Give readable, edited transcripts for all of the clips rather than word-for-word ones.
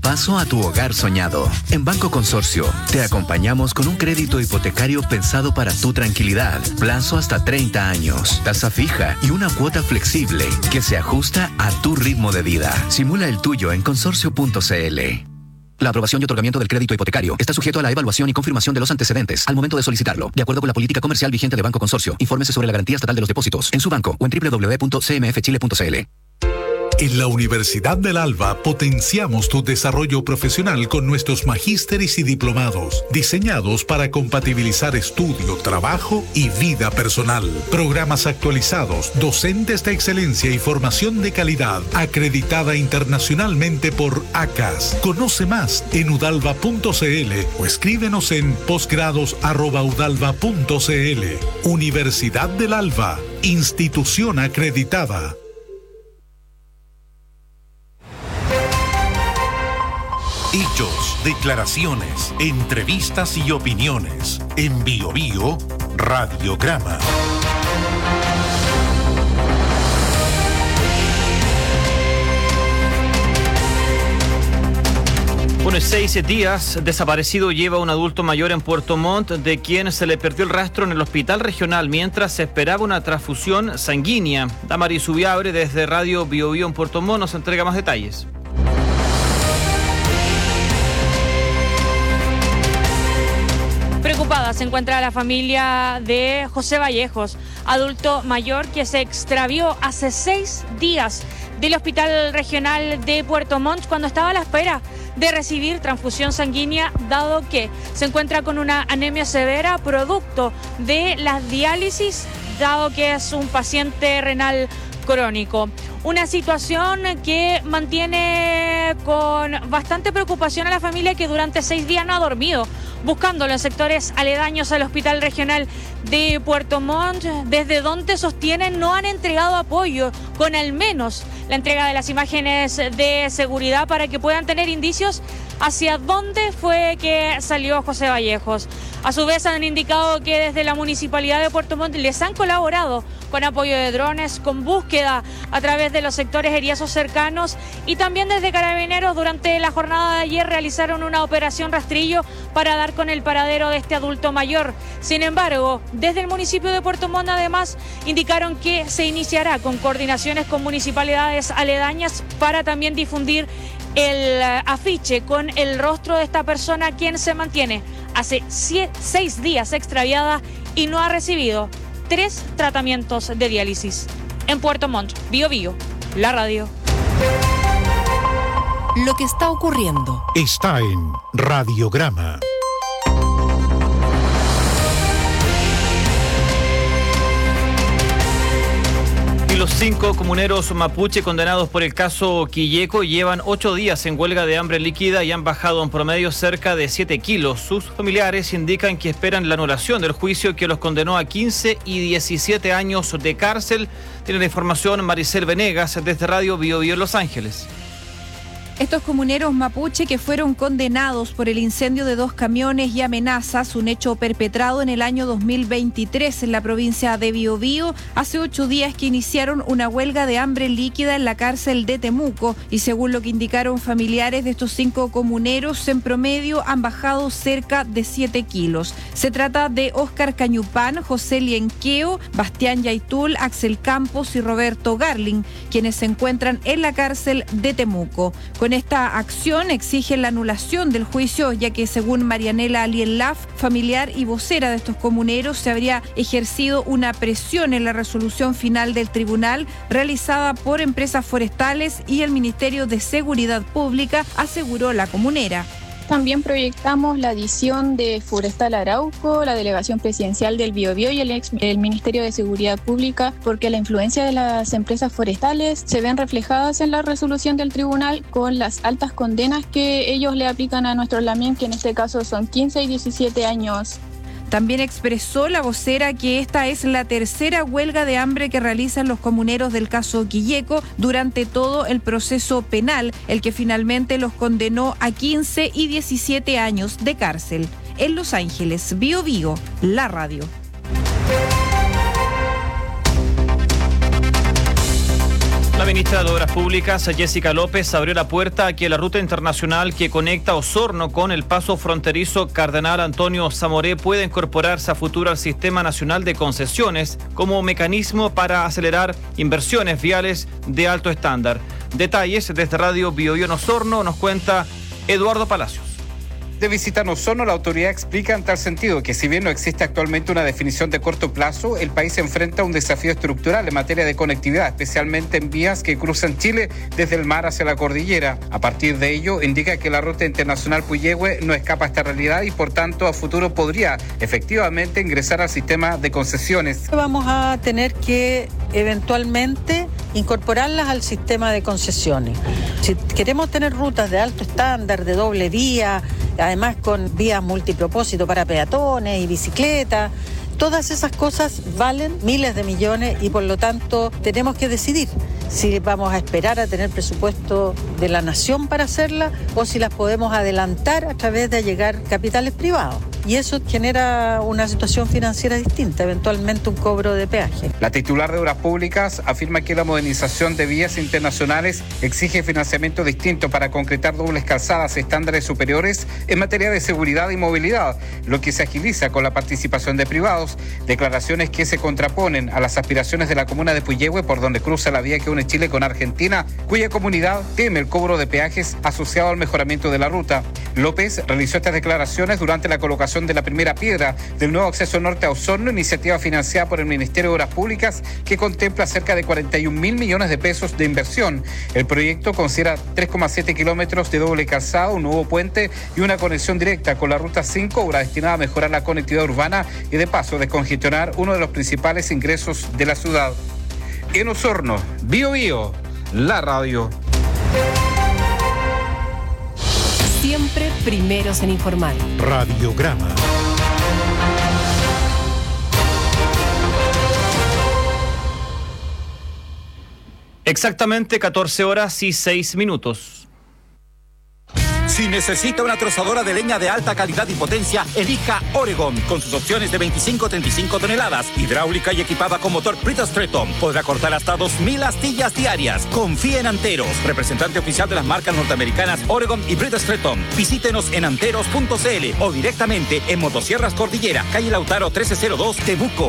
paso a tu hogar soñado. En Banco Consorcio, te acompañamos con un crédito hipotecario pensado para tu tranquilidad. Plazo hasta 30 años, tasa fija y una cuota flexible que se ajusta a tu ritmo de vida. Simula el tuyo en consorcio.cl. La aprobación y otorgamiento del crédito hipotecario está sujeto a la evaluación y confirmación de los antecedentes al momento de solicitarlo, de acuerdo con la política comercial vigente de Banco Consorcio. Infórmese sobre la garantía estatal de los depósitos en su banco o en www.cmfchile.cl. En la Universidad del Alba potenciamos tu desarrollo profesional con nuestros magísteres y diplomados, diseñados para compatibilizar estudio, trabajo y vida personal. Programas actualizados, docentes de excelencia y formación de calidad, acreditada internacionalmente por ACAS. Conoce más en udalva.cl o escríbenos en posgrados@udalva.cl. Universidad del Alba, institución acreditada. Hechos, declaraciones, entrevistas y opiniones. En Bio Bio, Radiograma. Bueno, 6 días desaparecido lleva un adulto mayor en Puerto Montt, de quien se le perdió el rastro en el hospital regional mientras se esperaba una transfusión sanguínea. Damaris Subiabre, desde Radio Bio Bio en Puerto Montt, nos entrega más detalles. Preocupada se encuentra la familia de José Vallejos, adulto mayor que se extravió hace 6 días del Hospital Regional de Puerto Montt cuando estaba a la espera de recibir transfusión sanguínea, dado que se encuentra con una anemia severa producto de las diálisis, dado que es un paciente renal crónico. Una situación que mantiene con bastante preocupación a la familia, que durante 6 días no ha dormido, buscando los sectores aledaños al Hospital Regional de Puerto Montt, desde donde sostienen no han entregado apoyo con al menos la entrega de las imágenes de seguridad para que puedan tener indicios hacia dónde fue que salió José Vallejos. A su vez han indicado que desde la Municipalidad de Puerto Montt les han colaborado con apoyo de drones, con búsqueda a través de los sectores eriazos cercanos, y también desde Carabineros durante la jornada de ayer realizaron una operación rastrillo para dar con el paradero de este adulto mayor. Sin embargo, desde el municipio de Puerto Montt además indicaron que se iniciará con coordinaciones con municipalidades aledañas para también difundir el afiche con el rostro de esta persona, quien se mantiene hace 6 días extraviada y no ha recibido 3 tratamientos de diálisis. En Puerto Montt, Bio Bio, la radio. Lo que está ocurriendo Está en Radiograma. Los 5 comuneros mapuche condenados por el caso Quilleco llevan 8 días en huelga de hambre líquida y han bajado en promedio cerca de 7 kilos. Sus familiares indican que esperan la anulación del juicio que los condenó a 15 y 17 años de cárcel. Tiene la información Maricel Venegas desde Radio Bio Bio Los Ángeles. Estos comuneros mapuche que fueron condenados por el incendio de 2 camiones y amenazas, un hecho perpetrado en el año 2023 en la provincia de Biobío, hace 8 días que iniciaron una huelga de hambre líquida en la cárcel de Temuco, y según lo que indicaron familiares de estos 5 comuneros, en promedio han bajado cerca de 7 kilos. Se trata de Óscar Cañupán, José Lienqueo, Bastián Yaitul, Axel Campos y Roberto Garling, quienes se encuentran en la cárcel de Temuco. Con esta acción exigen la anulación del juicio, ya que según Marianela Alienlaf, familiar y vocera de estos comuneros, se habría ejercido una presión en la resolución final del tribunal realizada por empresas forestales y el Ministerio de Seguridad Pública, aseguró la comunera. También proyectamos la adición de Forestal Arauco, la Delegación Presidencial del Biobío y el Ministerio de Seguridad Pública, porque la influencia de las empresas forestales se ven reflejadas en la resolución del tribunal con las altas condenas que ellos le aplican a nuestros lamien, que en este caso son 15 y 17 años. También expresó la vocera que esta es la 3ª huelga de hambre que realizan los comuneros del caso Quilleco durante todo el proceso penal, el que finalmente los condenó a 15 y 17 años de cárcel. En Los Ángeles, Bio Bio, la radio. La La ministra de Obras Públicas, Jessica López, abrió la puerta a que la ruta internacional que conecta Osorno con el paso fronterizo Cardenal Antonio Zamoré pueda incorporarse a futuro al Sistema Nacional de Concesiones como mecanismo para acelerar inversiones viales de alto estándar. Detalles desde Radio Biobío en Osorno nos cuenta Eduardo Palacios. De visita en Osorno, la autoridad explica en tal sentido que si bien no existe actualmente una definición de corto plazo, el país se enfrenta a un desafío estructural en materia de conectividad, especialmente en vías que cruzan Chile desde el mar hacia la cordillera. A partir de ello, indica que la ruta internacional Puyehue no escapa a esta realidad y por tanto a futuro podría efectivamente ingresar al sistema de concesiones. Vamos a tener que eventualmente incorporarlas al sistema de concesiones. Si queremos tener rutas de alto estándar, de doble vía, además con vías multipropósito para peatones y bicicletas, todas esas cosas valen miles de millones y por lo tanto tenemos que decidir si vamos a esperar a tener presupuesto de la nación para hacerla o si las podemos adelantar a través de allegar capitales privados. Y eso genera una situación financiera distinta, eventualmente un cobro de peaje. La titular de Obras Públicas afirma que la modernización de vías internacionales exige financiamiento distinto para concretar dobles calzadas estándares superiores en materia de seguridad y movilidad, lo que se agiliza con la participación de privados, declaraciones que se contraponen a las aspiraciones de la comuna de Puyehue, por donde cruza la vía que une Chile con Argentina, cuya comunidad teme el cobro de peajes asociado al mejoramiento de la ruta. López realizó estas declaraciones durante la colocación de la primera piedra del nuevo acceso norte a Osorno, iniciativa financiada por el Ministerio de Obras Públicas que contempla cerca de 41.000 millones de pesos de inversión. El proyecto considera 3,7 kilómetros de doble calzado, un nuevo puente y una conexión directa con la Ruta 5, obra destinada a mejorar la conectividad urbana y de paso descongestionar uno de los principales ingresos de la ciudad. En Osorno, Biobío, la radio. Siempre primeros en informar. Radiograma. Exactamente 14 horas y 6 minutos. Si necesita una trozadora de leña de alta calidad y potencia, elija Oregon, con sus opciones de 25-35 toneladas, hidráulica y equipada con motor Bridgestone. Podrá cortar hasta 2.000 astillas diarias. Confíe en Anteros, representante oficial de las marcas norteamericanas Oregon y Bridgestone. Visítenos en anteros.cl o directamente en Motosierras Cordillera, calle Lautaro 1302, Temuco.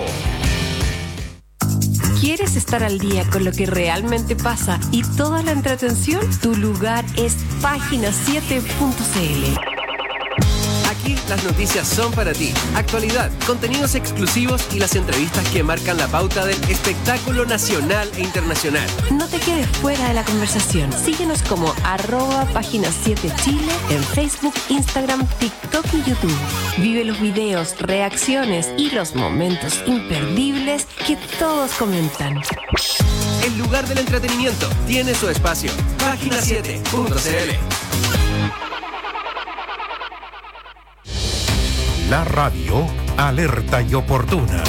¿Quieres estar al día con lo que realmente pasa y toda la entretención? Tu lugar es página7.cl. Aquí las noticias son para ti. Actualidad, contenidos exclusivos y las entrevistas que marcan la pauta del espectáculo nacional e internacional. No te quedes fuera de la conversación. Síguenos como @página7chile en Facebook, Instagram, TikTok y YouTube. Vive los videos, reacciones y los momentos imperdibles que todos comentan. El lugar del entretenimiento tiene su espacio. Página7.cl. La radio alerta y oportuna.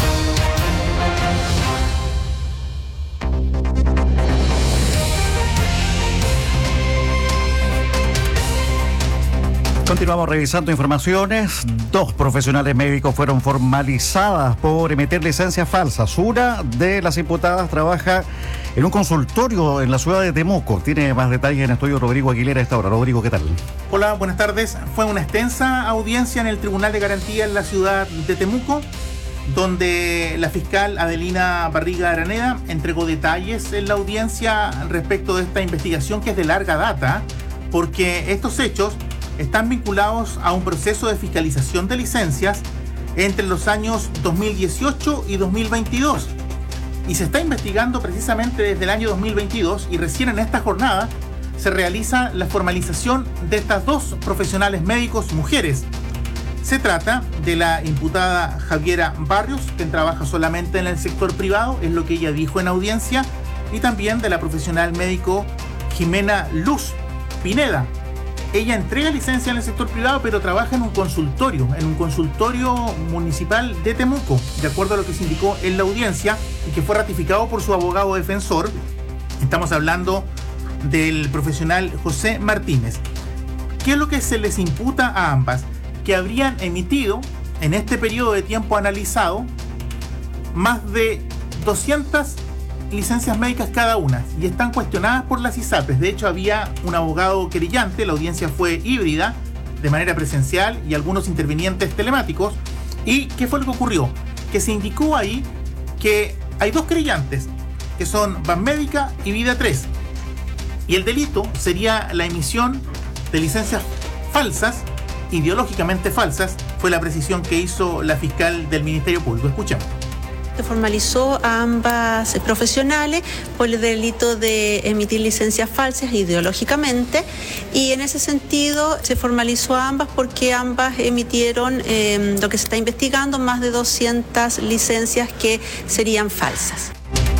Continuamos revisando informaciones. 2 profesionales médicos fueron formalizadas por emitir licencias falsas. Una de las imputadas trabaja en un consultorio en la ciudad de Temuco. Tiene más detalles en estudio Rodrigo Aguilera a esta hora. Rodrigo, ¿qué tal? Hola, buenas tardes. Fue una extensa audiencia en el Tribunal de Garantía en la ciudad de Temuco, donde la fiscal Adelina Barriga Araneda entregó detalles en la audiencia respecto de esta investigación que es de larga data, porque estos hechos están vinculados a un proceso de fiscalización de licencias entre los años 2018 y 2022. Y se está investigando precisamente desde el año 2022 y recién en esta jornada se realiza la formalización de estas 2 profesionales médicos mujeres. Se trata de la imputada Javiera Barrios, quien trabaja solamente en el sector privado, es lo que ella dijo en audiencia, y también de la profesional médico Jimena Luz Pineda. Ella entrega licencia en el sector privado, pero trabaja en un consultorio municipal de Temuco, de acuerdo a lo que se indicó en la audiencia y que fue ratificado por su abogado defensor. Estamos hablando del profesional José Martínez. ¿Qué es lo que se les imputa a ambas? Que habrían emitido, en este periodo de tiempo analizado, más de 200 licencias médicas cada una y están cuestionadas por las ISAPRES. De hecho, había un abogado querellante, la audiencia fue híbrida, de manera presencial y algunos intervinientes telemáticos. ¿Y qué fue lo que ocurrió? Que se indicó ahí que hay dos querellantes, que son Banmédica y Vida 3. Y el delito sería la emisión de licencias falsas, ideológicamente falsas, fue la precisión que hizo la fiscal del Ministerio Público. Escuchemos. Se formalizó a ambas profesionales por el delito de emitir licencias falsas ideológicamente, y en ese sentido se formalizó a ambas porque ambas emitieron lo que se está investigando, más de 200 licencias que serían falsas.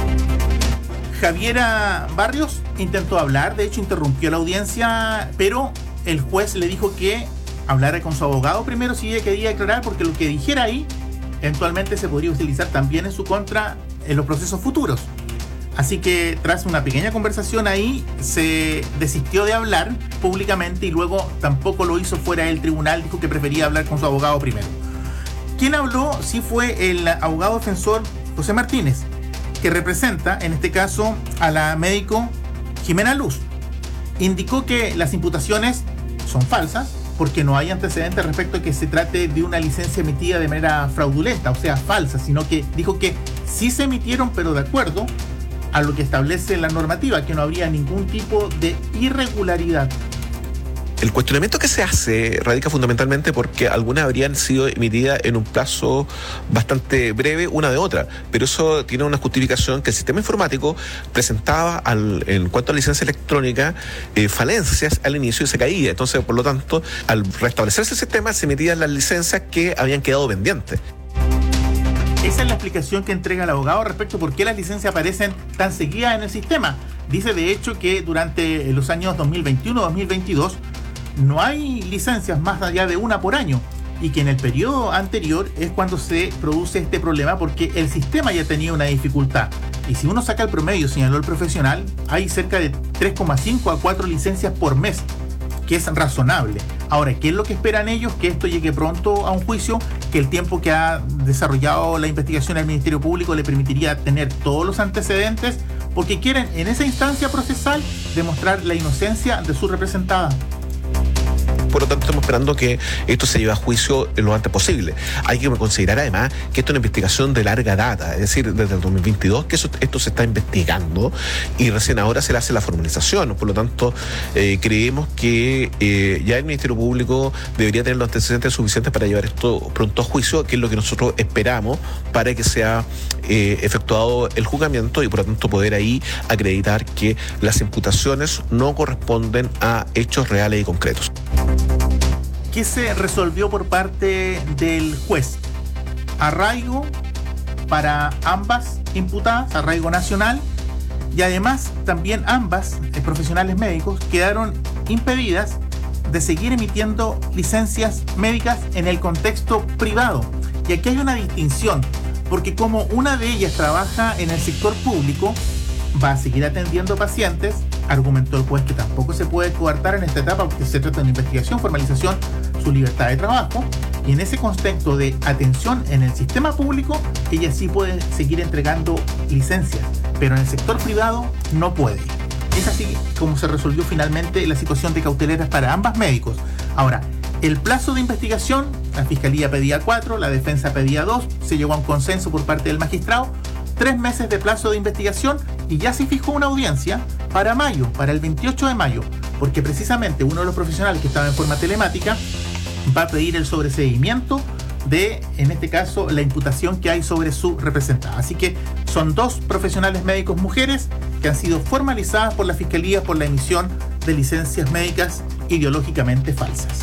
Javiera Barrios intentó hablar, de hecho interrumpió la audiencia, pero el juez le dijo que hablara con su abogado primero si ella quería aclarar, porque lo que dijera ahí eventualmente se podría utilizar también en su contra en los procesos futuros. Así que tras una pequeña conversación ahí, se desistió de hablar públicamente y luego tampoco lo hizo fuera del tribunal, dijo que prefería hablar con su abogado primero. Quien habló sí fue el abogado defensor José Martínez, que representa en este caso a la médico Jimena Luz. Indicó que las imputaciones son falsas porque no hay antecedentes respecto a que se trate de una licencia emitida de manera fraudulenta, o sea, falsa, sino que dijo que sí se emitieron, pero de acuerdo a lo que establece la normativa, que no habría ningún tipo de irregularidad. El cuestionamiento que se hace radica fundamentalmente porque algunas habrían sido emitidas en un plazo bastante breve una de otra, pero eso tiene una justificación que el sistema informático presentaba en cuanto a licencia electrónica falencias al inicio y se caía. Entonces, por lo tanto, al restablecerse el sistema se emitían las licencias que habían quedado pendientes. Esa es la explicación que entrega el abogado respecto a por qué las licencias aparecen tan seguidas en el sistema. Dice de hecho que durante los años 2021-2022 no hay licencias más allá de una por año, y que en el periodo anterior es cuando se produce este problema porque el sistema ya tenía una dificultad. Y si uno saca el promedio, señaló el profesional, hay cerca de 3,5 a 4 licencias por mes, que es razonable. Ahora, ¿qué es lo que esperan ellos? Que esto llegue pronto a un juicio, que el tiempo que ha desarrollado la investigación al Ministerio Público le permitiría tener todos los antecedentes, porque quieren en esa instancia procesal demostrar la inocencia de su representada. Por lo tanto, estamos esperando que esto se lleve a juicio lo antes posible. Hay que considerar además que esto es una investigación de larga data, es decir, desde el 2022 que esto se está investigando y recién ahora se le hace la formalización. Por lo tanto, creemos que ya el Ministerio Público debería tener los antecedentes suficientes para llevar esto pronto a juicio, que es lo que nosotros esperamos para que sea efectuado el juzgamiento y por lo tanto poder ahí acreditar que las imputaciones no corresponden a hechos reales y concretos. ¿Qué se resolvió por parte del juez? Arraigo para ambas imputadas, arraigo nacional, y además también ambas profesionales médicos quedaron impedidas de seguir emitiendo licencias médicas en el contexto privado. Y aquí hay una distinción, porque como una de ellas trabaja en el sector público, va a seguir atendiendo pacientes. Argumentó el juez que tampoco se puede coartar en esta etapa porque se trata de una investigación, formalización, su libertad de trabajo, y en ese contexto de atención en el sistema público ella sí puede seguir entregando licencias, pero en el sector privado no puede. Es así como se resolvió finalmente la situación de cauteleras para ambas médicos. Ahora, el plazo de investigación, la Fiscalía pedía 4, la defensa pedía 2, se llegó a un consenso por parte del magistrado, 3 meses de plazo de investigación, y ya se fijó una audiencia para mayo, para el 28 de mayo, porque precisamente uno de los profesionales que estaba en forma telemática va a pedir el sobreseguimiento de, en este caso, la imputación que hay sobre su representada. Así que son 2 profesionales médicos mujeres que han sido formalizadas por la Fiscalía por la emisión de licencias médicas ideológicamente falsas.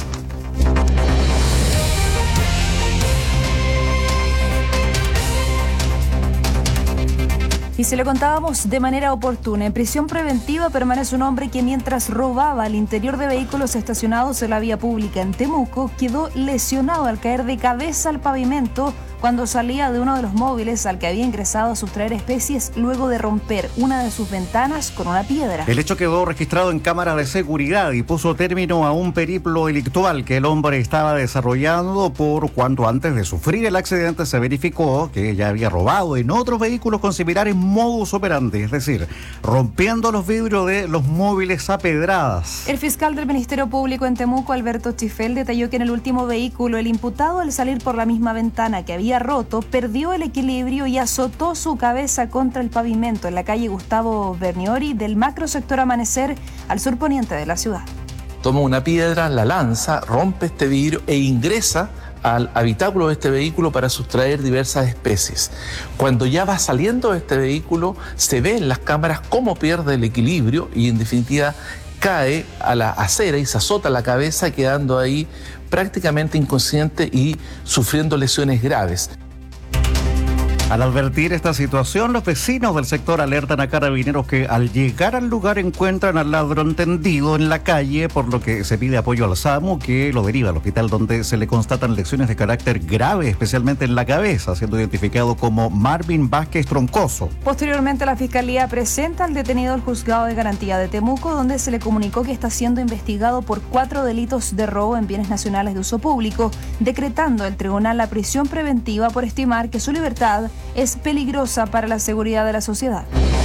Y se lo contábamos de manera oportuna. En prisión preventiva permanece un hombre que mientras robaba al interior de vehículos estacionados en la vía pública en Temuco, quedó lesionado al caer de cabeza al pavimento cuando salía de uno de los móviles al que había ingresado a sustraer especies luego de romper una de sus ventanas con una piedra. El hecho quedó registrado en cámaras de seguridad y puso término a un periplo delictual que el hombre estaba desarrollando, por cuanto antes de sufrir el accidente se verificó que ya había robado en otros vehículos con similares modus operandi, es decir, rompiendo los vidrios de los móviles a pedradas. El fiscal del Ministerio Público en Temuco, Alberto Chifel, detalló que en el último vehículo el imputado, al salir por la misma ventana que había roto, perdió el equilibrio y azotó su cabeza contra el pavimento en la calle Gustavo Berniori del macrosector Amanecer, al surponiente de la ciudad. Toma una piedra, la lanza, rompe este vidrio e ingresa al habitáculo de este vehículo para sustraer diversas especies. Cuando ya va saliendo de este vehículo, se ve en las cámaras cómo pierde el equilibrio y en definitiva cae a la acera y se azota la cabeza, quedando ahí prácticamente inconsciente y sufriendo lesiones graves. Al advertir esta situación, los vecinos del sector alertan a Carabineros que al llegar al lugar encuentran al ladrón tendido en la calle, por lo que se pide apoyo al SAMU, que lo deriva al hospital, donde se le constatan lesiones de carácter grave, especialmente en la cabeza, siendo identificado como Marvin Vázquez Troncoso. Posteriormente, la Fiscalía presenta al detenido al Juzgado de Garantía de Temuco, donde se le comunicó que está siendo investigado por 4 delitos de robo en bienes nacionales de uso público, decretando el tribunal la prisión preventiva por estimar que su libertad es peligrosa para la seguridad de la sociedad.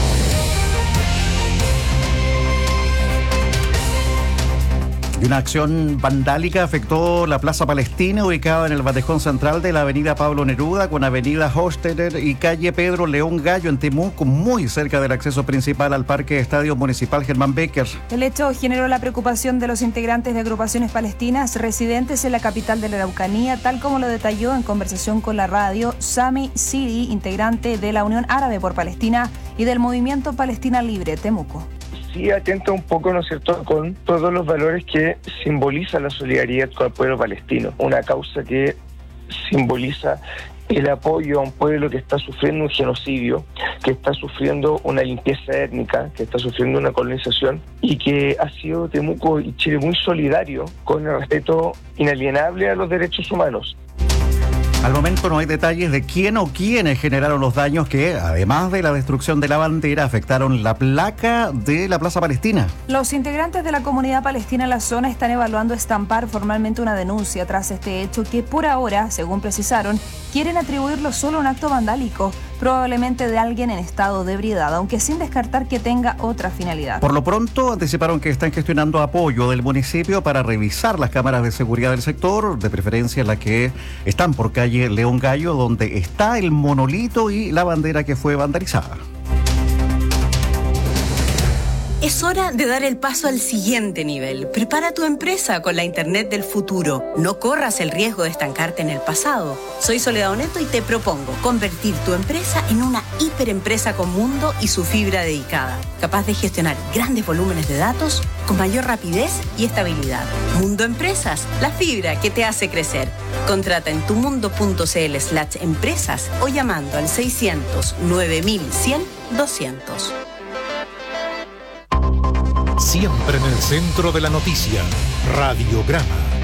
Y una acción vandálica afectó la Plaza Palestina, ubicada en el bandejón central de la avenida Pablo Neruda, con avenida Hostetter y calle Pedro León Gallo en Temuco, muy cerca del acceso principal al Parque Estadio Municipal Germán Becker. El hecho generó la preocupación de los integrantes de agrupaciones palestinas residentes en la capital de la Araucanía, tal como lo detalló en conversación con la radio Sami Siri, integrante de la Unión Árabe por Palestina y del Movimiento Palestina Libre Temuco. Sí atenta un poco, ¿no es cierto?, con todos los valores que simboliza la solidaridad con el pueblo palestino. Una causa que simboliza el apoyo a un pueblo que está sufriendo un genocidio, que está sufriendo una limpieza étnica, que está sufriendo una colonización, y que ha sido Temuco y Chile muy solidario con el respeto inalienable a los derechos humanos. Al momento no hay detalles de quién o quiénes generaron los daños que, además de la destrucción de la bandera, afectaron la placa de la Plaza Palestina. Los integrantes de la comunidad palestina en la zona están evaluando estampar formalmente una denuncia tras este hecho que por ahora, según precisaron, quieren atribuirlo solo a un acto vandálico, probablemente de alguien en estado de ebriedad, aunque sin descartar que tenga otra finalidad. Por lo pronto, anticiparon que están gestionando apoyo del municipio para revisar las cámaras de seguridad del sector, de preferencia las que están por calle León Gallo, donde está el monolito y la bandera que fue vandalizada. Es hora de dar el paso al siguiente nivel. Prepara tu empresa con la Internet del futuro. No corras el riesgo de estancarte en el pasado. Soy Soledad Oneto y te propongo convertir tu empresa en una hiperempresa con mundo y su fibra dedicada, capaz de gestionar grandes volúmenes de datos con mayor rapidez y estabilidad. Mundo Empresas, la fibra que te hace crecer. Contrata en tumundo.cl/empresas o llamando al 600 9100 200. Siempre en el centro de la noticia, Radiograma.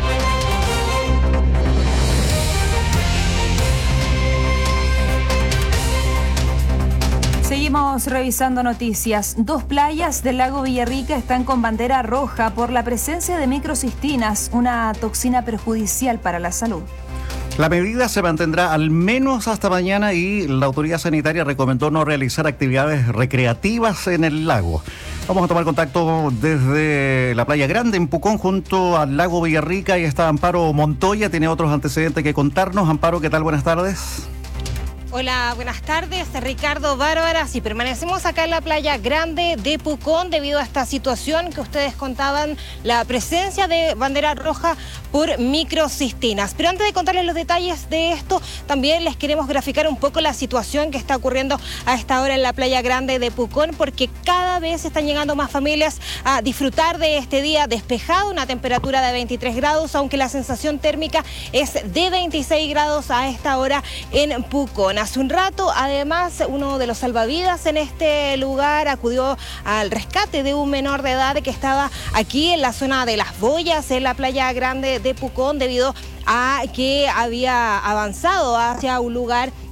Seguimos revisando noticias. 2 playas del lago Villarrica están con bandera roja por la presencia de microcistinas, una toxina perjudicial para la salud. La medida se mantendrá al menos hasta mañana y la autoridad sanitaria recomendó no realizar actividades recreativas en el lago. Vamos a tomar contacto desde la Playa Grande en Pucón junto al lago Villarrica y está Amparo Montoya, tiene otros antecedentes que contarnos. Amparo, ¿qué tal? Buenas tardes. Hola, buenas tardes, Ricardo, Bárbara. Sí, permanecemos acá en la Playa Grande de Pucón debido a esta situación que ustedes contaban, la presencia de bandera roja por microcistinas. Pero antes de contarles los detalles de esto, también les queremos graficar un poco la situación que está ocurriendo a esta hora en la Playa Grande de Pucón, porque cada vez están llegando más familias a disfrutar de este día despejado, una temperatura de 23 grados, aunque la sensación térmica es de 26 grados a esta hora en Pucón. Hace un rato, además, uno de los salvavidas en este lugar acudió al rescate de un menor de edad que estaba aquí en la zona de Las Boyas, en la Playa Grande de Pucón, debido a que había avanzado hacia un lugar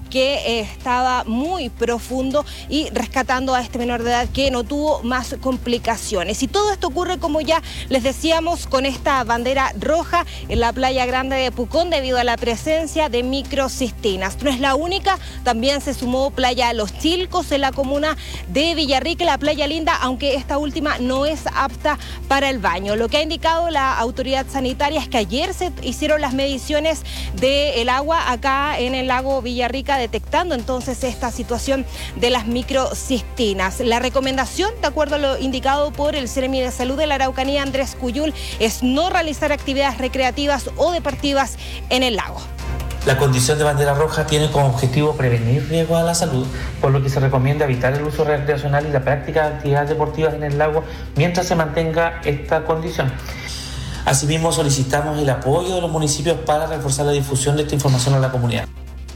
que estaba muy profundo y rescatando a este menor de edad que no tuvo más complicaciones. Y todo esto ocurre, como ya les decíamos, con esta bandera roja en la playa grande de Pucón debido a la presencia de microcistinas. No es la única, también se sumó playa Los Chilcos en la comuna de Villarrica, la playa Linda, aunque esta última no es apta para el baño. Lo que ha indicado la autoridad sanitaria es que ayer se hicieron las mediciones del agua acá en el lago Villarrica, detectando entonces esta situación de las microcistinas. La recomendación, de acuerdo a lo indicado por el Seremi de Salud de la Araucanía, Andrés Cuyul, es no realizar actividades recreativas o deportivas en el lago. La condición de bandera roja tiene como objetivo prevenir riesgos a la salud, por lo que se recomienda evitar el uso recreacional y la práctica de actividades deportivas en el lago mientras se mantenga esta condición. Asimismo, solicitamos el apoyo de los municipios para reforzar la difusión de esta información a la comunidad.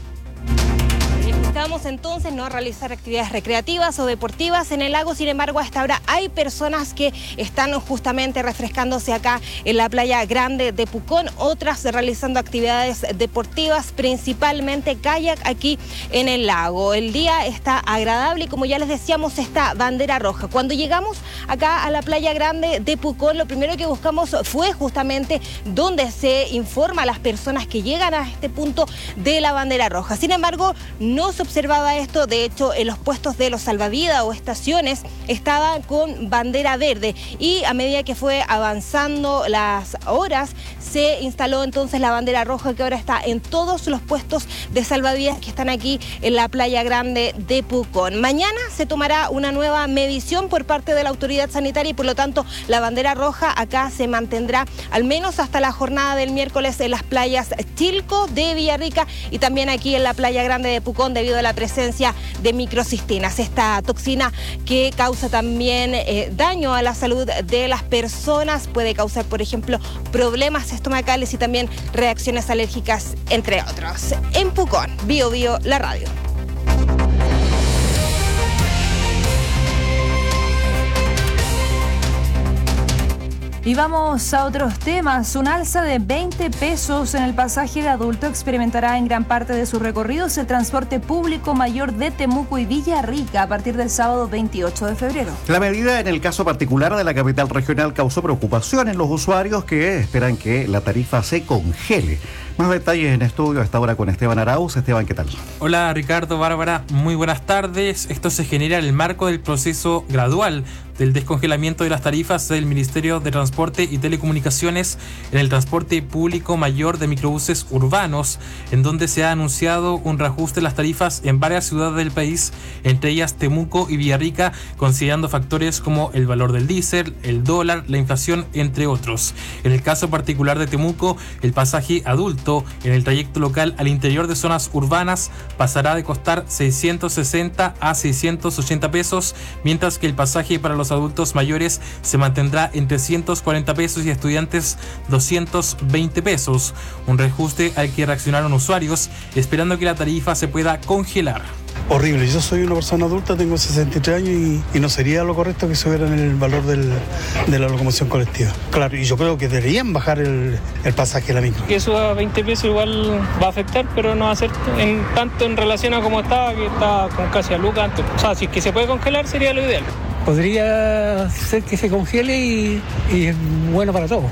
Necesitamos entonces no realizar actividades recreativas o deportivas en el lago. Sin embargo, hasta ahora hay personas que están justamente refrescándose acá en la playa grande de Pucón, otras realizando actividades deportivas, principalmente kayak aquí en el lago. El día está agradable y, como ya les decíamos, esta bandera roja. Cuando llegamos acá a la playa grande de Pucón, lo primero que buscamos fue justamente donde se informa a las personas que llegan a este punto de la bandera roja. Sin embargo, no se observaba esto. De hecho, en los puestos de los salvavidas o estaciones estaban con bandera verde, y a medida que fue avanzando las horas se instaló entonces la bandera roja, que ahora está en todos los puestos de salvavidas que están aquí en la playa grande de Pucón. Mañana se tomará una nueva medición por parte de la autoridad sanitaria y, por lo tanto, la bandera roja acá se mantendrá al menos hasta la jornada del miércoles en las playas Chilco de Villarrica y también aquí en la playa grande de Pucón, debido a la presencia de microcistinas, esta toxina que causa también daño a la salud de las personas. Puede causar, por ejemplo, problemas estomacales y también reacciones alérgicas, entre otros. En Pucón, Bio Bio, la radio. Y vamos a otros temas. Un alza de 20 pesos en el pasaje de adulto experimentará en gran parte de sus recorridos el transporte público mayor de Temuco y Villarrica a partir del sábado 28 de febrero. La medida en el caso particular de la capital regional causó preocupación en los usuarios que esperan que la tarifa se congele. Más detalles en estudio a esta hora con Esteban Arauz. Esteban, ¿qué tal? Hola Ricardo, Bárbara, muy buenas tardes. Esto se genera en el marco del proceso gradual del descongelamiento de las tarifas del Ministerio de Transporte y Telecomunicaciones en el transporte público mayor de microbuses urbanos, en donde se ha anunciado un reajuste de las tarifas en varias ciudades del país, entre ellas Temuco y Villarrica, considerando factores como el valor del diésel, el dólar, la inflación, entre otros. En el caso particular de Temuco, el pasaje adulto en el trayecto local al interior de zonas urbanas pasará de costar 660 a 680 pesos, mientras que el pasaje para los adultos mayores se mantendrá en 340 pesos y estudiantes 220 pesos. Un reajuste al que reaccionaron usuarios, esperando que la tarifa se pueda congelar. Horrible, yo soy una persona adulta, tengo 63 años y no sería lo correcto que subieran el valor de la locomoción colectiva. Claro, y yo creo que deberían bajar el pasaje de la micro. Que suba 20 pesos igual va a afectar, pero no va a ser tanto en relación a cómo estaba, que estaba con casi a lucas antes. O sea, si es que se puede congelar sería lo ideal. Podría ser que se congele y es bueno para todos.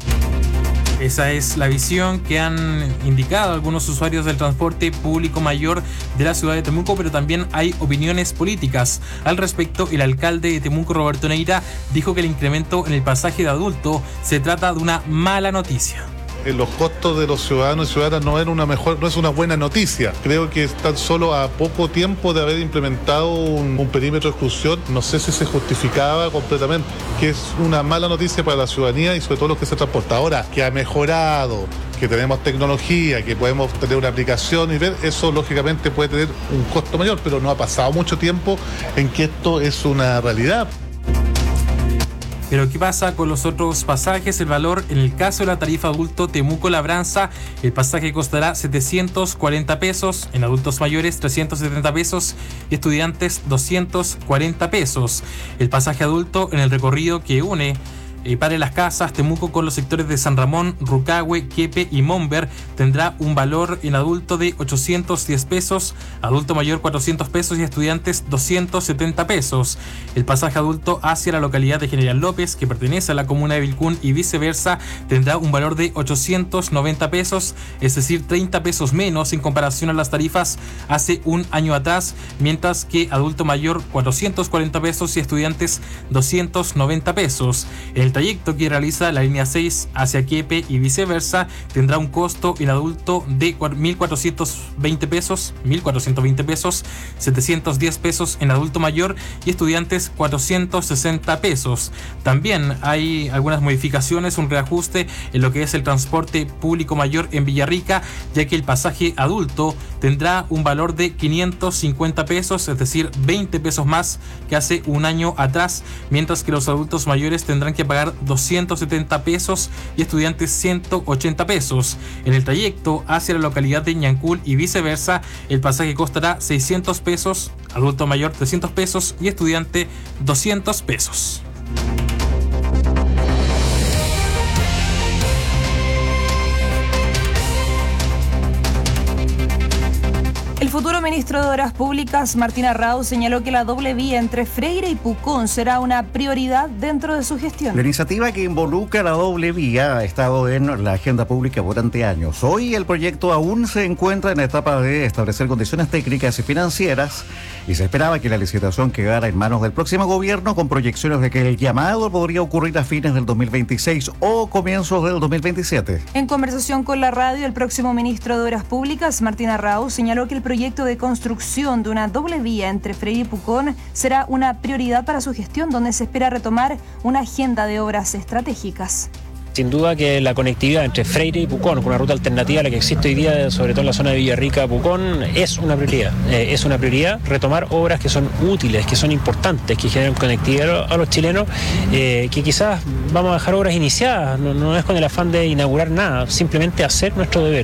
Esa es la visión que han indicado algunos usuarios del transporte público mayor de la ciudad de Temuco, pero también hay opiniones políticas al respecto. El alcalde de Temuco, Roberto Neira, dijo que el incremento en el pasaje de adulto se trata de una mala noticia. Los costos de los ciudadanos y ciudadanas no es una buena noticia. Creo que están solo a poco tiempo de haber implementado un perímetro de exclusión. No sé si se justificaba completamente, que es una mala noticia para la ciudadanía y sobre todo los que se transportan. Ahora, que ha mejorado, que tenemos tecnología, que podemos tener una aplicación y ver, eso lógicamente puede tener un costo mayor, pero no ha pasado mucho tiempo en que esto es una realidad. Pero ¿qué pasa con los otros pasajes? El valor, en el caso de la tarifa adulto Temuco-Labranza, el pasaje costará 740 pesos, en adultos mayores 370 pesos y estudiantes 240 pesos. El pasaje adulto en el recorrido que une Para las casas, Temuco con los sectores de San Ramón, Rucahue, Quepe y Monver tendrá un valor en adulto de 810 pesos, adulto mayor 400 pesos y estudiantes 270 pesos. El pasaje adulto hacia la localidad de General López, que pertenece a la comuna de Vilcún y viceversa, tendrá un valor de 890 pesos, es decir, 30 pesos menos en comparación a las tarifas hace un año atrás, mientras que adulto mayor 440 pesos y estudiantes 290 pesos. El trayecto que realiza la línea 6 hacia Quepe y viceversa tendrá un costo en adulto de 1.420 pesos, 710 pesos en adulto mayor y estudiantes 460 pesos. También hay algunas modificaciones, un reajuste en lo que es el transporte público mayor en Villarrica, ya que el pasaje adulto tendrá un valor de 550 pesos, es decir, 20 pesos más que hace un año atrás, mientras que los adultos mayores tendrán que pagar 270 pesos y estudiantes 180 pesos. En el trayecto hacia la localidad de Ñancul y viceversa, el pasaje costará 600 pesos, adulto mayor 300 pesos y estudiante 200 pesos. El futuro ministro de Obras Públicas, Martín Arrau, señaló que la doble vía entre Freire y Pucón será una prioridad dentro de su gestión. La iniciativa que involucra la doble vía ha estado en la agenda pública durante años. Hoy el proyecto aún se encuentra en la etapa de establecer condiciones técnicas y financieras y se esperaba que la licitación quedara en manos del próximo gobierno, con proyecciones de que el llamado podría ocurrir a fines del 2026 o comienzos del 2027. En conversación con la radio, el próximo ministro de Obras Públicas, Martín Arrau, señaló que el proyecto de construcción de una doble vía entre Freire y Pucón será una prioridad para su gestión, donde se espera retomar una agenda de obras estratégicas. Sin duda que la conectividad entre Freire y Pucón, con una ruta alternativa a la que existe hoy día, sobre todo en la zona de Villarrica, Pucón, es una prioridad. Es una prioridad retomar obras que son útiles, que son importantes, que generan conectividad a los chilenos, que quizás vamos a dejar obras iniciadas, no es con el afán de inaugurar nada, simplemente hacer nuestro deber.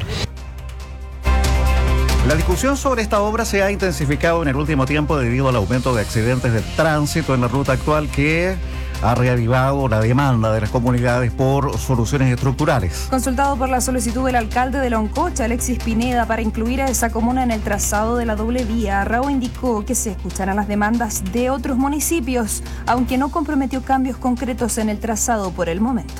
La discusión sobre esta obra se ha intensificado en el último tiempo debido al aumento de accidentes de tránsito en la ruta actual, que ha reavivado la demanda de las comunidades por soluciones estructurales. Consultado por la solicitud del alcalde de Loncocha, Alexis Pineda, para incluir a esa comuna en el trazado de la doble vía, Arrau indicó que se escucharán las demandas de otros municipios, aunque no comprometió cambios concretos en el trazado por el momento.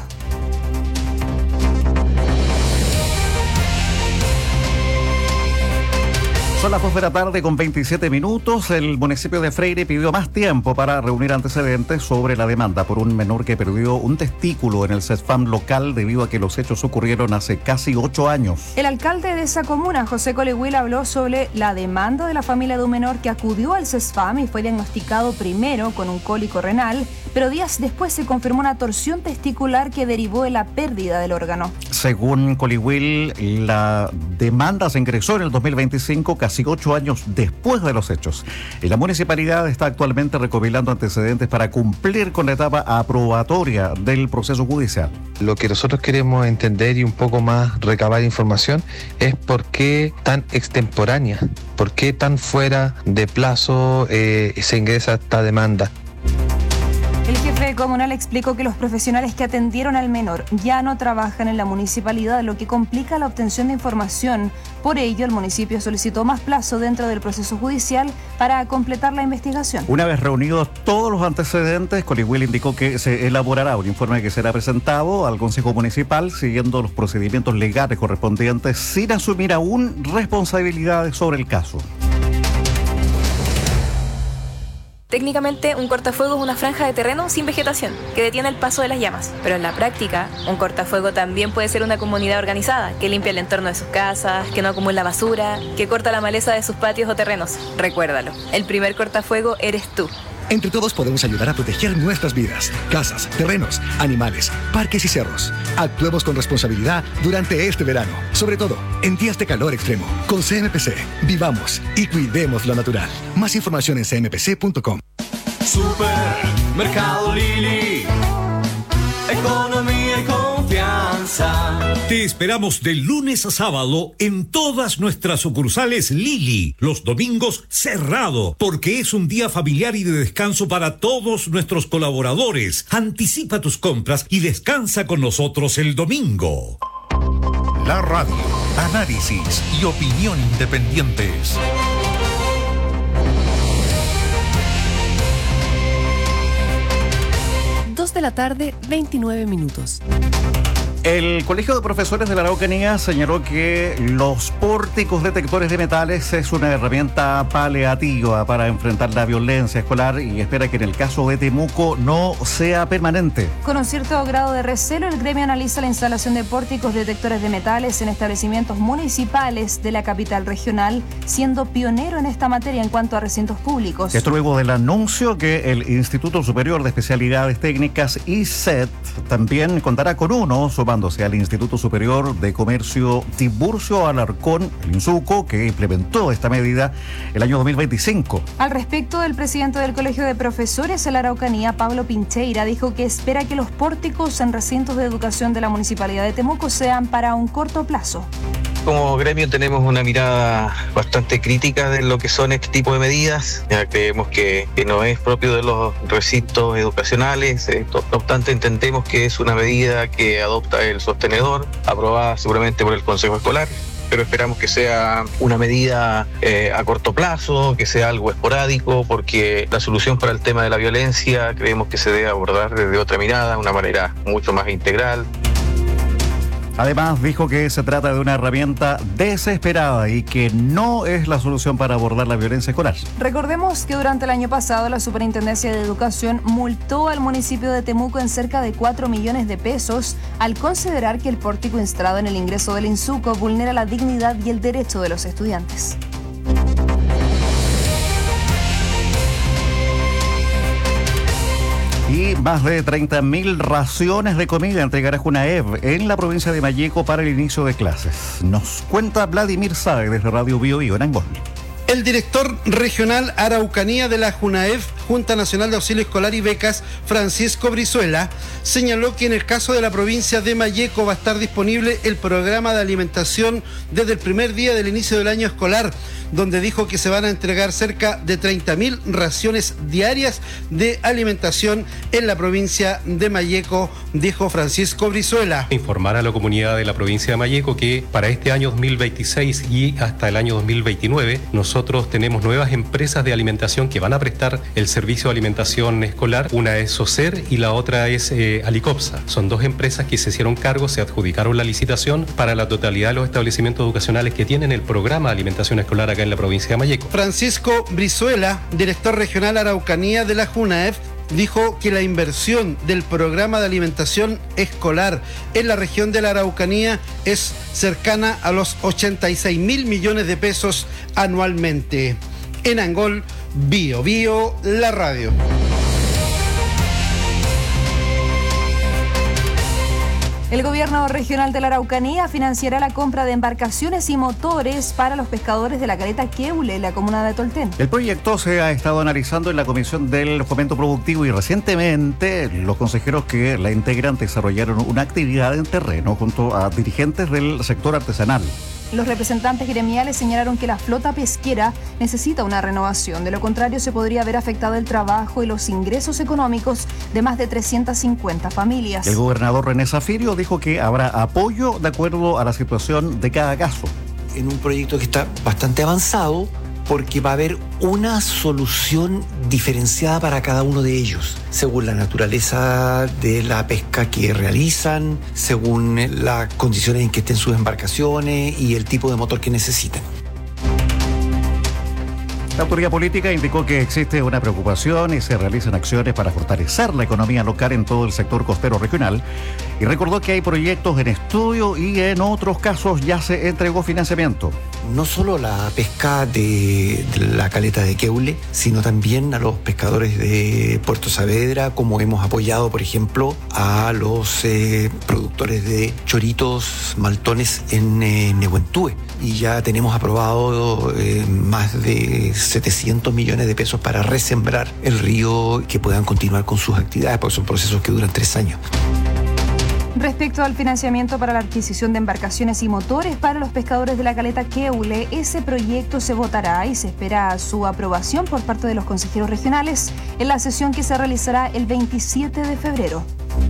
Son las 2 de la tarde con 27 minutos. El municipio de Freire pidió más tiempo para reunir antecedentes sobre la demanda por un menor que perdió un testículo en el CESFAM local debido a que los hechos ocurrieron hace casi 8 años. El alcalde de esa comuna, José Colehuil, habló sobre la demanda de la familia de un menor que acudió al CESFAM y fue diagnosticado primero con un cólico renal, pero días después se confirmó una torsión testicular que derivó en la pérdida del órgano. Según Colehuil, la demanda se ingresó en el 2025, casi 8 años después de los hechos. Y la municipalidad está actualmente recopilando antecedentes para cumplir con la etapa aprobatoria del proceso judicial. Lo que nosotros queremos entender y un poco más recabar información es por qué tan extemporánea, por qué tan fuera de plazo se ingresa esta demanda. El jefe comunal explicó que los profesionales que atendieron al menor ya no trabajan en la municipalidad, lo que complica la obtención de información. Por ello, el municipio solicitó más plazo dentro del proceso judicial para completar la investigación. Una vez reunidos todos los antecedentes, Colehuil indicó que se elaborará un informe que será presentado al Consejo Municipal siguiendo los procedimientos legales correspondientes, sin asumir aún responsabilidades sobre el caso. Técnicamente, un cortafuego es una franja de terreno sin vegetación que detiene el paso de las llamas. Pero en la práctica, un cortafuego también puede ser una comunidad organizada que limpia el entorno de sus casas, que no acumula basura, que corta la maleza de sus patios o terrenos. Recuérdalo, el primer cortafuego eres tú. Entre todos podemos ayudar a proteger nuestras vidas, casas, terrenos, animales, parques y cerros. Actuemos con responsabilidad durante este verano, sobre todo en días de calor extremo. Con CMPC, vivamos y cuidemos lo natural. Más información en cmpc.com. Supermercado Lili, economía y confianza. confianza. Te esperamos de lunes a sábado en todas nuestras sucursales Lili. Los domingos cerrado, porque es un día familiar y de descanso para todos nuestros colaboradores. Anticipa tus compras y descansa con nosotros el domingo. La radio, análisis y opinión independientes. 2 de la tarde, 29 minutos. El Colegio de Profesores de la Araucanía señaló que los pórticos detectores de metales es una herramienta paliativa para enfrentar la violencia escolar y espera que en el caso de Temuco no sea permanente. Con un cierto grado de recelo, el gremio analiza la instalación de pórticos detectores de metales en establecimientos municipales de la capital regional, siendo pionero en esta materia en cuanto a recintos públicos. Esto luego del anuncio que el Instituto Superior de Especialidades Técnicas, ISET, también contará con uno, sumándose al Instituto Superior de Comercio Tiburcio Alarcón, el INSUCO, que implementó esta medida el año 2025. Al respecto, el presidente del Colegio de Profesores de la Araucanía, Pablo Pincheira, dijo que espera que los pórticos en recintos de educación de la Municipalidad de Temuco sean para un corto plazo. Como gremio tenemos una mirada bastante crítica de lo que son este tipo de medidas. Ya creemos que no es propio de los recintos educacionales. No obstante, entendemos que es una medida que adopta el sostenedor, aprobada seguramente por el Consejo Escolar, pero esperamos que sea una medida a corto plazo, que sea algo esporádico, porque la solución para el tema de la violencia creemos que se debe abordar desde otra mirada, de una manera mucho más integral. Además, dijo que se trata de una herramienta desesperada y que no es la solución para abordar la violencia escolar. Recordemos que durante el año pasado la Superintendencia de Educación multó al municipio de Temuco en cerca de 4 millones de pesos al considerar que el pórtico instalado en el ingreso del INSUCO vulnera la dignidad y el derecho de los estudiantes. Y más de 30.000 raciones de comida entregará Junaev en la provincia de Malleco para el inicio de clases. Nos cuenta Vladimir Sáez desde Radio Bio Bio en Angol. El director regional Araucanía de la Junaev, Junta Nacional de Auxilio Escolar y Becas, Francisco Brizuela, señaló que en el caso de la provincia de Malleco va a estar disponible el programa de alimentación desde el primer día del inicio del año escolar, donde dijo que se van a entregar cerca de 30.000 raciones diarias de alimentación en la provincia de Malleco, dijo Francisco Brizuela. Informar a la comunidad de la provincia de Malleco que para este año 2026 y hasta el año 2029 nosotros tenemos nuevas empresas de alimentación que van a prestar el servicio de alimentación escolar. Una es SOCER y la otra es Alicopsa. Son dos empresas que se hicieron cargo, se adjudicaron la licitación para la totalidad de los establecimientos educacionales que tienen el programa de alimentación escolar acá en la provincia de Malleco. Francisco Brizuela, director regional Araucanía de la Junaev, dijo que la inversión del programa de alimentación escolar en la región de la Araucanía es cercana a los 86.000 millones de pesos anualmente. En Angol, Bio Bio, la radio. El gobierno regional de la Araucanía financiará la compra de embarcaciones y motores para los pescadores de la caleta Queule, en la comuna de Tolten. El proyecto se ha estado analizando en la Comisión del Fomento Productivo y recientemente los consejeros que la integran desarrollaron una actividad en terreno junto a dirigentes del sector artesanal. Los representantes gremiales señalaron que la flota pesquera necesita una renovación. De lo contrario, se podría ver afectado el trabajo y los ingresos económicos de más de 350 familias. El gobernador René Zafirio dijo que habrá apoyo de acuerdo a la situación de cada caso. En un proyecto que está bastante avanzado, porque va a haber una solución diferenciada para cada uno de ellos, según la naturaleza de la pesca que realizan, según las condiciones en que estén sus embarcaciones y el tipo de motor que necesiten. La autoridad política indicó que existe una preocupación y se realizan acciones para fortalecer la economía local en todo el sector costero regional y recordó que hay proyectos en estudio y en otros casos ya se entregó financiamiento. No solo la pesca de la caleta de Queule, sino también a los pescadores de Puerto Saavedra, como hemos apoyado, por ejemplo, a los productores de choritos maltones en Nehuentúe. Y ya tenemos aprobado más de 700 millones de pesos para resembrar el río, que puedan continuar con sus actividades, porque son procesos que duran 3 años. Respecto al financiamiento para la adquisición de embarcaciones y motores para los pescadores de la caleta Queule, ese proyecto se votará y se espera su aprobación por parte de los consejeros regionales en la sesión que se realizará el 27 de febrero.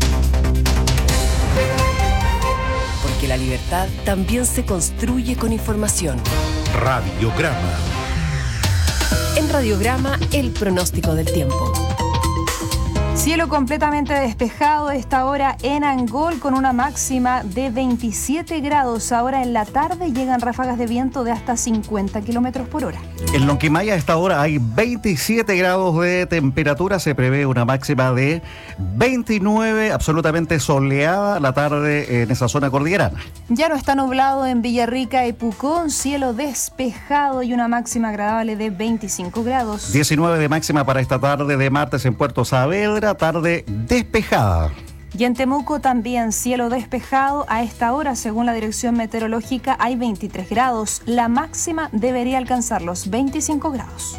Porque la libertad también se construye con información. Radiograma. En Radiograma, el pronóstico del tiempo. Cielo completamente despejado a esta hora en Angol con una máxima de 27 grados. Ahora en la tarde llegan ráfagas de viento de hasta 50 kilómetros por hora. En Lonquimaya a esta hora hay 27 grados de temperatura. Se prevé una máxima de 29, absolutamente soleada la tarde en esa zona cordillerana. Ya no está nublado en Villarrica y Pucón. Cielo despejado y una máxima agradable de 25 grados. 19 de máxima para esta tarde de martes en Puerto Saavedra. Tarde despejada. Y en Temuco también cielo despejado. A esta hora, según la dirección meteorológica, hay 23 grados. La máxima debería alcanzar los 25 grados.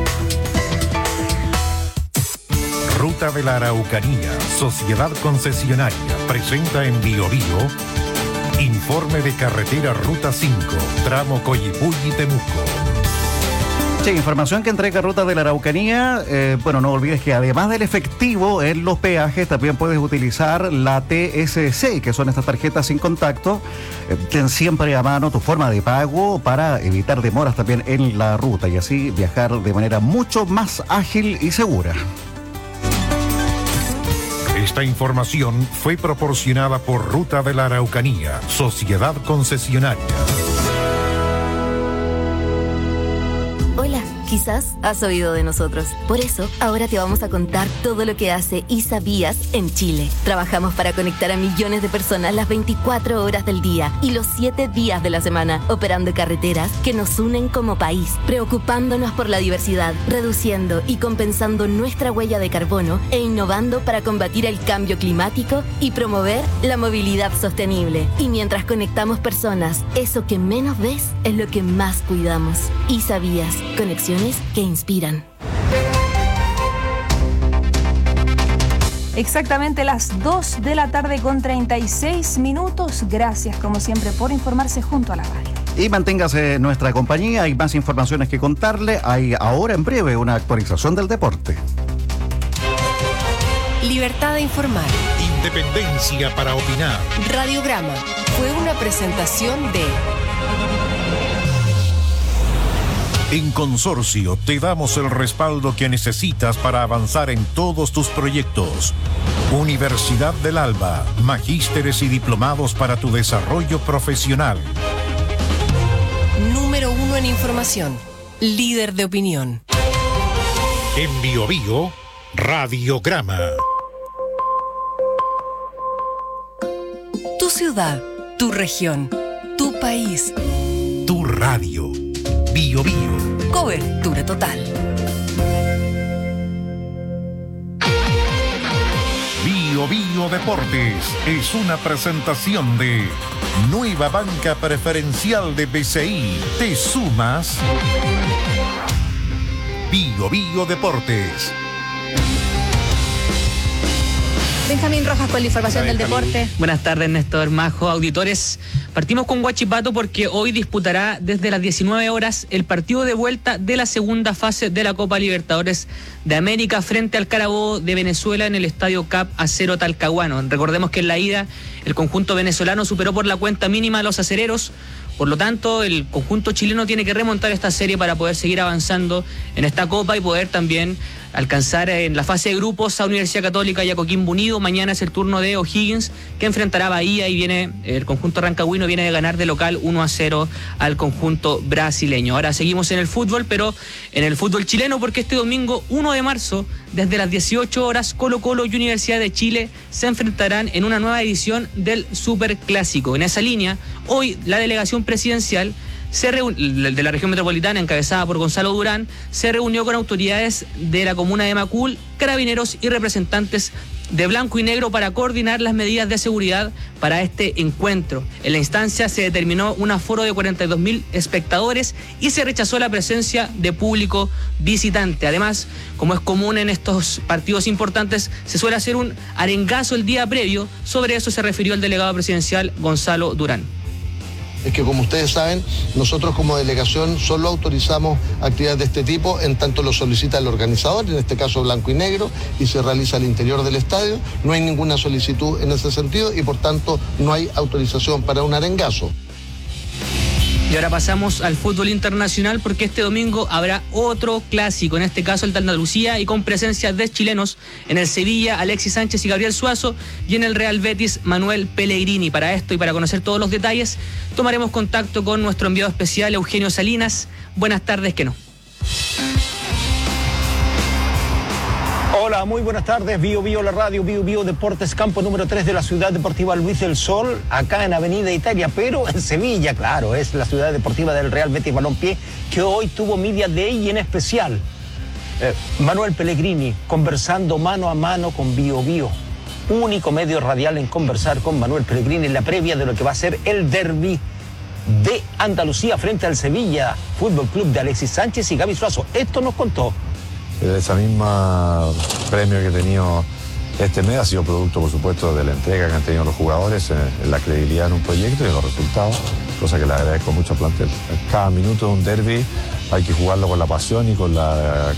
Ruta de la Araucanía, Sociedad Concesionaria, presenta en Bio Bio informe de carretera Ruta 5, tramo Coyipulli-Temuco. Sí, información que entrega Ruta de la Araucanía. No olvides que además del efectivo en los peajes, también puedes utilizar la TSC, que son estas tarjetas sin contacto. Ten siempre a mano tu forma de pago para evitar demoras también en la ruta y así viajar de manera mucho más ágil y segura. Esta información fue proporcionada por Ruta de la Araucanía, Sociedad Concesionaria. Quizás has oído de nosotros. Por eso, ahora te vamos a contar todo lo que hace ISABías en Chile. Trabajamos para conectar a millones de personas las 24 horas del día y los 7 días de la semana, operando carreteras que nos unen como país, preocupándonos por la diversidad, reduciendo y compensando nuestra huella de carbono e innovando para combatir el cambio climático y promover la movilidad sostenible. Y mientras conectamos personas, eso que menos ves es lo que más cuidamos. ISABías, conexión que inspiran. Exactamente las 2 de la tarde con 36 minutos. Gracias, como siempre, por informarse junto a la radio. Y manténgase en nuestra compañía. Hay más informaciones que contarle. Hay ahora en breve una actualización del deporte. Libertad de informar. Independencia para opinar. Radiograma fue una presentación de... En Consorcio te damos el respaldo que necesitas para avanzar en todos tus proyectos. Universidad del Alba, magísteres y diplomados para tu desarrollo profesional. Número 1 en información, líder de opinión. En Bio Bio, Radiograma. Tu ciudad, tu región, tu país. Tu radio. Bio Bio. Cobertura total. Bio Bio Deportes es una presentación de Nueva Banca Preferencial de BCI. ¿Te sumas? Bio Bio Deportes. Benjamín Rojas con la información del deporte. Buenas tardes, Néstor Majo, auditores. Partimos con Huachipato porque hoy disputará desde las 19 horas el partido de vuelta de la segunda fase de la Copa Libertadores de América frente al Carabobo de Venezuela en el Estadio Cap Acero Talcahuano. Recordemos que en la ida el conjunto venezolano superó por la cuenta mínima a los acereros. Por lo tanto, el conjunto chileno tiene que remontar esta serie para poder seguir avanzando en esta Copa y poder también alcanzar en la fase de grupos a Universidad Católica y a Coquimbo Unido. Mañana es el turno de O'Higgins, que enfrentará a Bahía, y el conjunto rancagüino viene de ganar de local 1-0 al conjunto brasileño. Ahora seguimos en el fútbol, pero en el fútbol chileno, porque este domingo 1 de marzo, desde las 18 horas, Colo-Colo y Universidad de Chile se enfrentarán en una nueva edición del Superclásico. En esa línea, hoy la delegación presidencial de la región metropolitana, encabezada por Gonzalo Durán, se reunió con autoridades de la comuna de Macul, carabineros y representantes de blanco y negro para coordinar las medidas de seguridad para este encuentro. En la instancia se determinó un aforo de 42.000 espectadores y se rechazó la presencia de público visitante. Además, como es común en estos partidos importantes, se suele hacer un arengazo el día previo. Sobre eso se refirió el delegado presidencial Gonzalo Durán. Es que, como ustedes saben, nosotros como delegación solo autorizamos actividades de este tipo en tanto lo solicita el organizador, en este caso blanco y negro, y se realiza al interior del estadio. No hay ninguna solicitud en ese sentido y por tanto no hay autorización para un arengazo. Y ahora pasamos al fútbol internacional porque este domingo habrá otro clásico, en este caso el de Andalucía, y con presencia de chilenos en el Sevilla, Alexis Sánchez y Gabriel Suazo, y en el Real Betis, Manuel Pellegrini. Para esto y para conocer todos los detalles, tomaremos contacto con nuestro enviado especial, Eugenio Salinas. Buenas tardes, ¿qué no? Hola, muy buenas tardes. Bio la radio, Bio Deportes, campo número 3 de la Ciudad Deportiva Luis del Sol, acá en Avenida Italia, pero en Sevilla, claro, es la Ciudad Deportiva del Real Betis Balompié, que hoy tuvo Media Day y en especial Manuel Pellegrini conversando mano a mano con Bio, único medio radial en conversar con Manuel Pellegrini en la previa de lo que va a ser el derbi de Andalucía frente al Sevilla Fútbol Club de Alexis Sánchez y Gaby Suazo. Esto nos contó. Esa misma premio que he tenido este mes ha sido producto, por supuesto, de la entrega que han tenido los jugadores, en la credibilidad en un proyecto y en los resultados, cosa que le agradezco mucho al plantel. Cada minuto de un derbi hay que jugarlo con la pasión y con la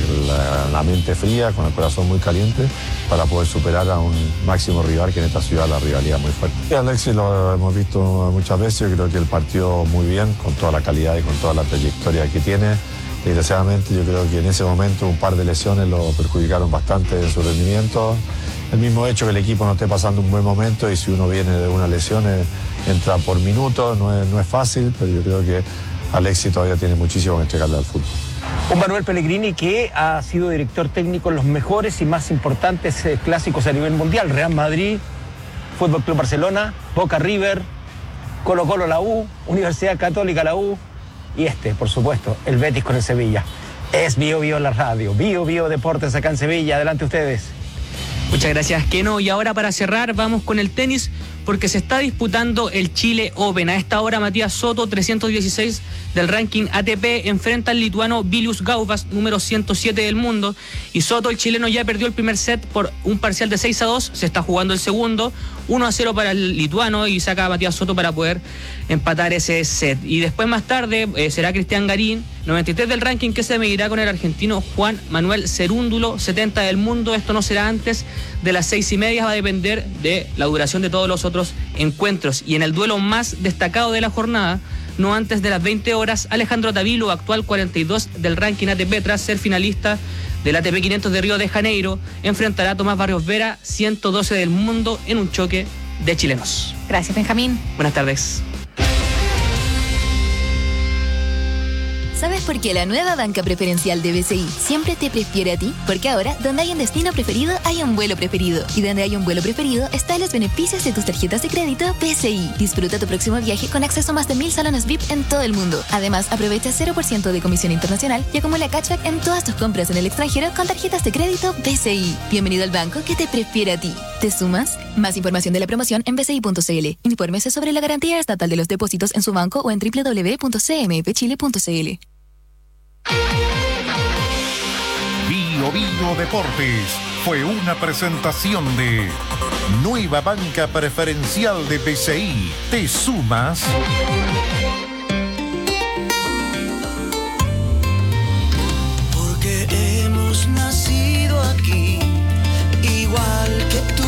mente fría, con el corazón muy caliente, para poder superar a un máximo rival, que en esta ciudad la rivalidad es muy fuerte. Alexis lo hemos visto muchas veces, yo creo que él partió muy bien, con toda la calidad y con toda la trayectoria que tiene. Desgraciadamente yo creo que en ese momento un par de lesiones lo perjudicaron bastante en su rendimiento. El mismo hecho que el equipo no esté pasando un buen momento, y si uno viene de una lesión entra por minutos, no es fácil, pero yo creo que Alexis todavía tiene muchísimo que entregarle al fútbol. Un Manuel Pellegrini que ha sido director técnico en los mejores y más importantes clásicos a nivel mundial: Real Madrid, Fútbol Club Barcelona, Boca River, Colo-Colo la U, Universidad Católica la U, y por supuesto, el Betis con el Sevilla. Es Bio la radio, Bio Deportes acá en Sevilla. Adelante ustedes. Muchas gracias, Keno. Y ahora, para cerrar, vamos con el tenis, porque se está disputando el Chile Open. A esta hora, Matías Soto, 316 del ranking ATP, enfrenta al lituano Vilius Gaubas, número 107 del mundo. Y Soto, el chileno, ya perdió el primer set por un parcial de 6-2. Se está jugando el segundo, 1-0 para el lituano, y saca a Matías Soto para poder empatar ese set. Y después, más tarde, será Cristian Garín, 93 del ranking, que se medirá con el argentino Juan Manuel Cerúndulo, 70 del mundo. Esto no será antes de las 6:30, va a depender de la duración de todos los otros encuentros. Y en el duelo más destacado de la jornada, no antes de las 20 horas, Alejandro Tavilo, actual 42 del ranking ATP tras ser finalista del ATP 500 de Río de Janeiro, enfrentará a Tomás Barrios Vera, 112 del mundo, en un choque de chilenos. Gracias, Benjamín. Buenas tardes. ¿Sabes por qué la nueva banca preferencial de BCI siempre te prefiere a ti? Porque ahora, donde hay un destino preferido, hay un vuelo preferido. Y donde hay un vuelo preferido, están los beneficios de tus tarjetas de crédito BCI. Disfruta tu próximo viaje con acceso a más de 1000 salones VIP en todo el mundo. Además, aprovecha 0% de comisión internacional y acumula cashback en todas tus compras en el extranjero con tarjetas de crédito BCI. Bienvenido al banco que te prefiere a ti. ¿Te sumas? Más información de la promoción en bci.cl. Infórmese sobre la garantía estatal de los depósitos en su banco o en www.cmfchile.cl. Bio Deportes fue una presentación de Nueva Banca Preferencial de BCI. ¿Te sumas? Porque hemos nacido aquí, igual que tú.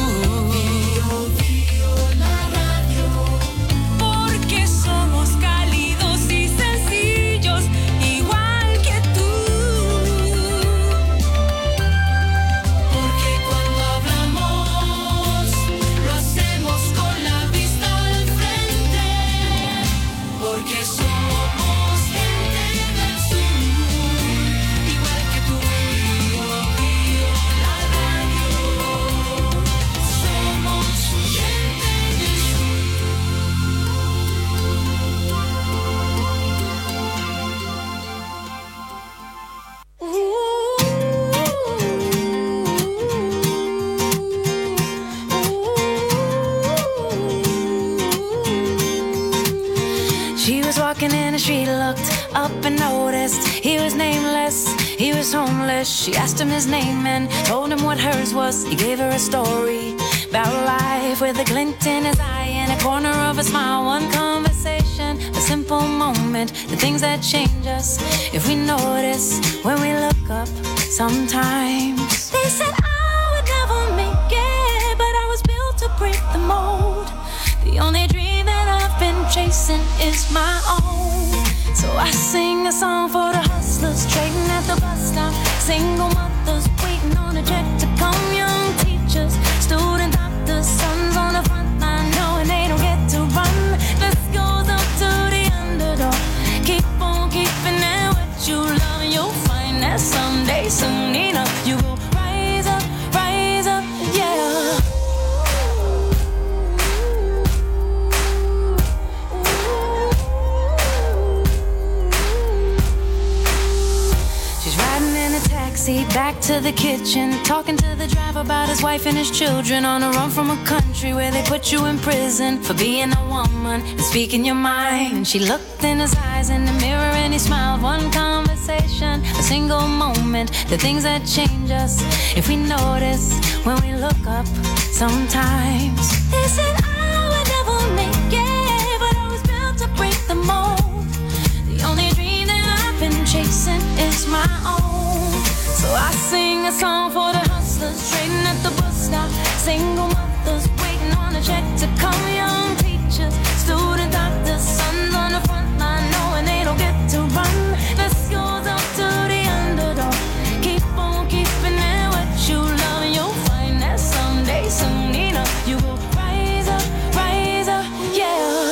She was walking in and she looked up and noticed he was nameless, he was homeless. She asked him his name and told him what hers was. He gave her a story about life with a glint in his eye and a corner of a smile. One conversation, a simple moment, the things that change us if we notice when we look up sometimes. They said I would never make it, but I was built to break the mold. The only dream that I've been chasing is my own. So I sing a song for the hustlers trading at the bus stop, single mothers waiting on a check to come, young teachers, student doctors, sons on the front line knowing they don't get to run. This goes up to the underdog. Keep on keeping it what you love, and you'll find that someday, soon enough, you will rise up, yeah. Back to the kitchen, talking to the driver about his wife and his children, on a run from a country where they put you in prison for being a woman and speaking your mind. And she looked in his eyes in the mirror and he smiled. One conversation, a single moment, the things that change us if we notice when we look up sometimes. They said I would never make it, but I was built to break the mold. The only dream that I've been chasing is my own. So I sing a song for the hustlers trading at the bus stop, single mothers waiting on a check to come, young teachers, student doctors, sons on the front line knowing they don't get to run. This goes up to the underdog. Keep on keeping it what you love, and you'll find that someday, soon enough, you will rise up, yeah.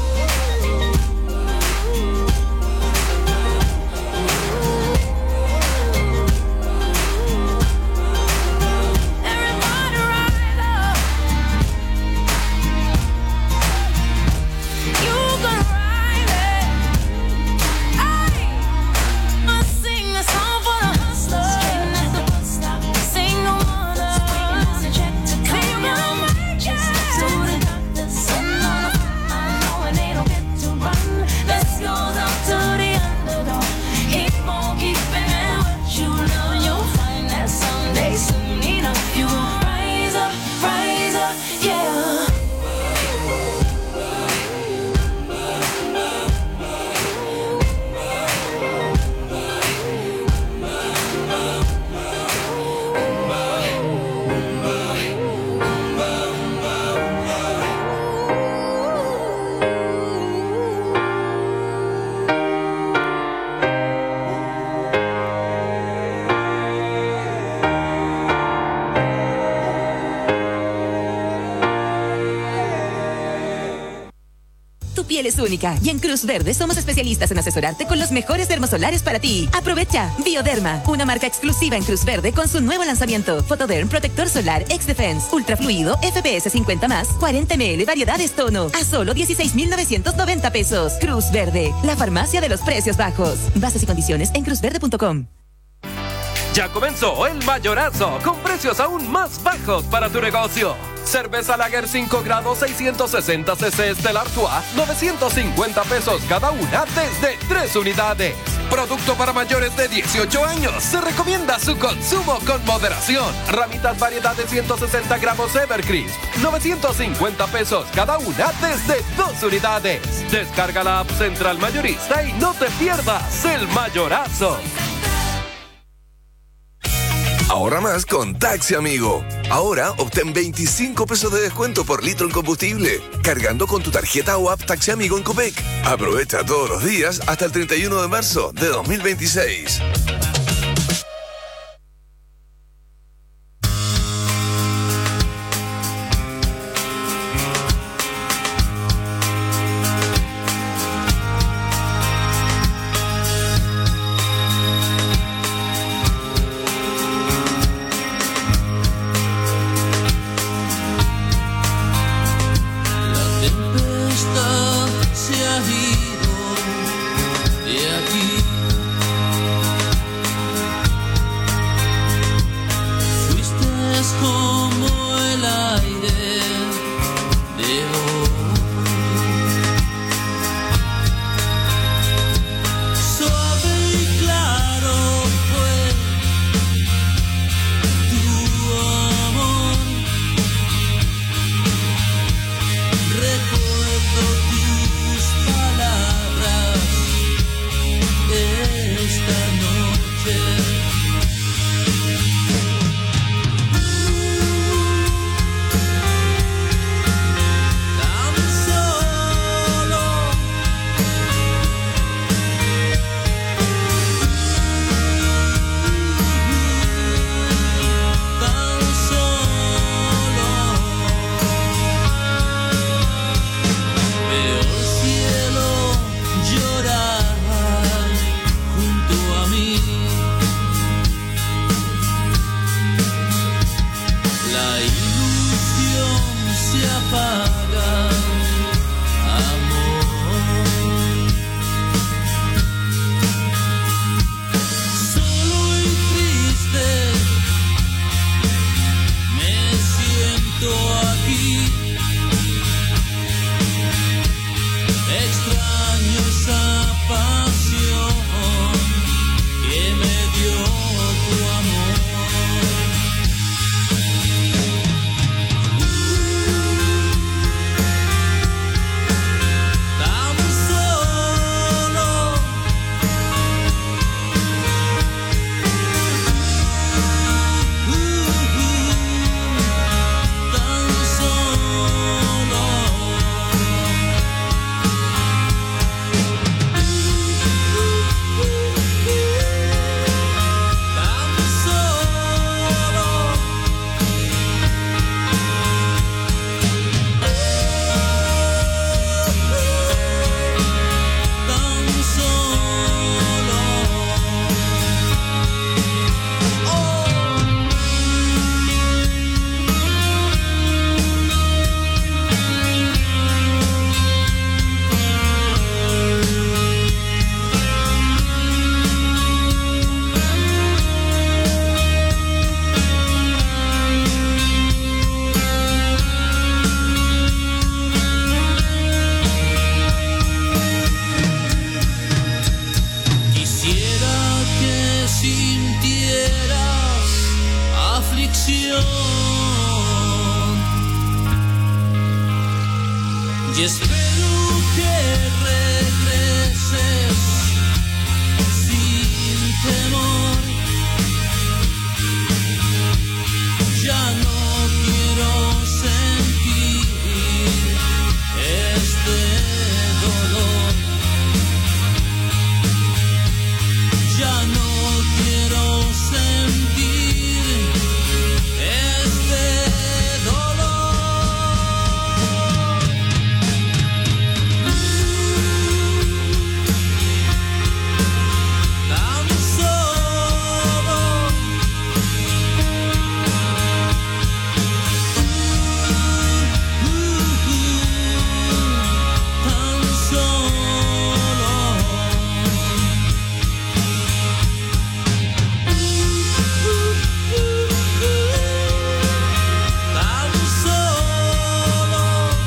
Es única y en Cruz Verde somos especialistas en asesorarte con los mejores dermosolares para ti. Aprovecha Bioderma, una marca exclusiva en Cruz Verde con su nuevo lanzamiento. Photoderm Protector Solar X-Defense, Ultra Fluido FPS 50+, 40 ml, variedades tono, a solo 16,990 pesos. Cruz Verde, la farmacia de los precios bajos. Bases y condiciones en cruzverde.com. Ya comenzó el Mayorazo, con precios aún más bajos para tu negocio. Cerveza Lager 5 grados 660 cc Stella Artois, 950 pesos cada una desde 3 unidades. Producto para mayores de 18 años. Se recomienda su consumo con moderación. Ramitas variedad de 160 gramos Evercrisp, 950 pesos cada una desde 2 unidades. Descarga la app Central Mayorista y no te pierdas el Mayorazo. Ahorra más con Taxi Amigo. Ahora obtén 25 pesos de descuento por litro en combustible, cargando con tu tarjeta o app Taxi Amigo en Copec. Aprovecha todos los días hasta el 31 de marzo de 2026. extraño esa pasión que me dio tu amor. Tan solo, tan solo. Quisiera que sintieras aflicción y espero que regreses sin temor. Ya no quiero sentir este dolor. Ya no quiero sentir este dolor. Tan solo, tan solo. Tan solo,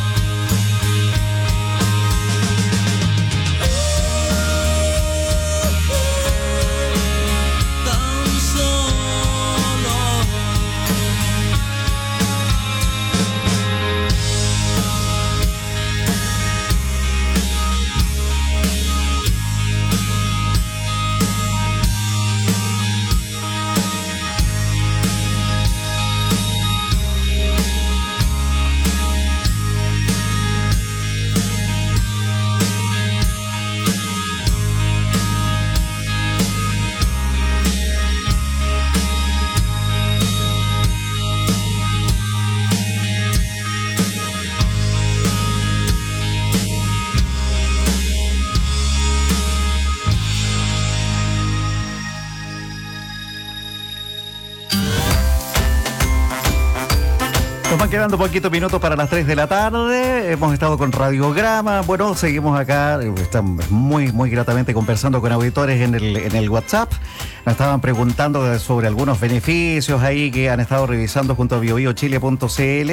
tan solo. Nos van quedando poquitos minutos para las 3 de la tarde. Hemos estado con Radiograma. Bueno, seguimos acá. Estamos muy gratamente conversando con auditores en el WhatsApp. Nos estaban preguntando sobre algunos beneficios ahí que han estado revisando junto a biobiochile.cl.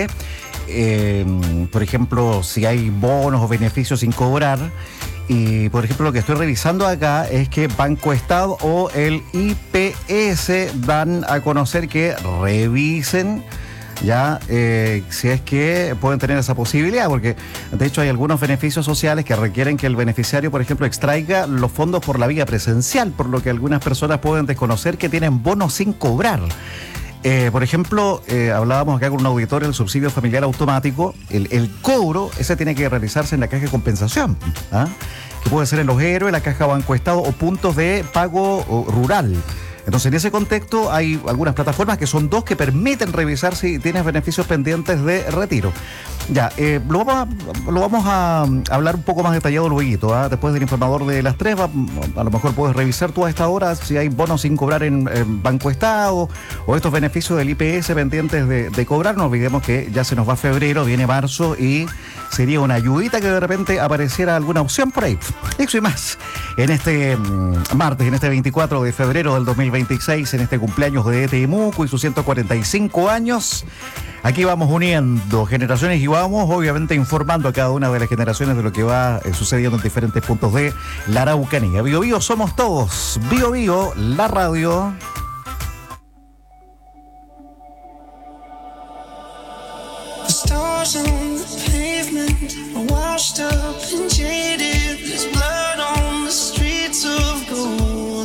Por ejemplo, si hay bonos o beneficios sin cobrar. Y, por ejemplo, lo que estoy revisando acá es que Banco Estado o el IPS dan a conocer que revisen ya si es que pueden tener esa posibilidad, porque de hecho hay algunos beneficios sociales que requieren que el beneficiario, por ejemplo, extraiga los fondos por la vía presencial, por lo que algunas personas pueden desconocer que tienen bonos sin cobrar. Por ejemplo, hablábamos acá con un auditor del subsidio familiar automático. El cobro, ese tiene que realizarse en la caja de compensación, ¿ah? Que puede ser en Los Héroes, la caja Banco Estado o puntos de pago rural. Entonces, en ese contexto hay algunas plataformas que son dos que permiten revisar si tienes beneficios pendientes de retiro. Ya, lo vamos a hablar un poco más detallado luego, ¿ah? Después del informador de las 3, a lo mejor puedes revisar tú a esta hora si hay bonos sin cobrar en Banco Estado o estos beneficios del IPS pendientes de cobrar. No olvidemos que ya se nos va febrero, viene marzo y sería una ayudita que de repente apareciera alguna opción por ahí. Eso y más. En este martes, en este 24 de febrero del 2026, en este cumpleaños de Temuco y sus 145 años, Aquí vamos uniendo generaciones y vamos obviamente informando a cada una de las generaciones de lo que va sucediendo en diferentes puntos de la Araucanía. Bio Bio somos todos. Bio Bio, la radio. The stars on the pavement are washed up and jaded. There's blood on the streets of gold.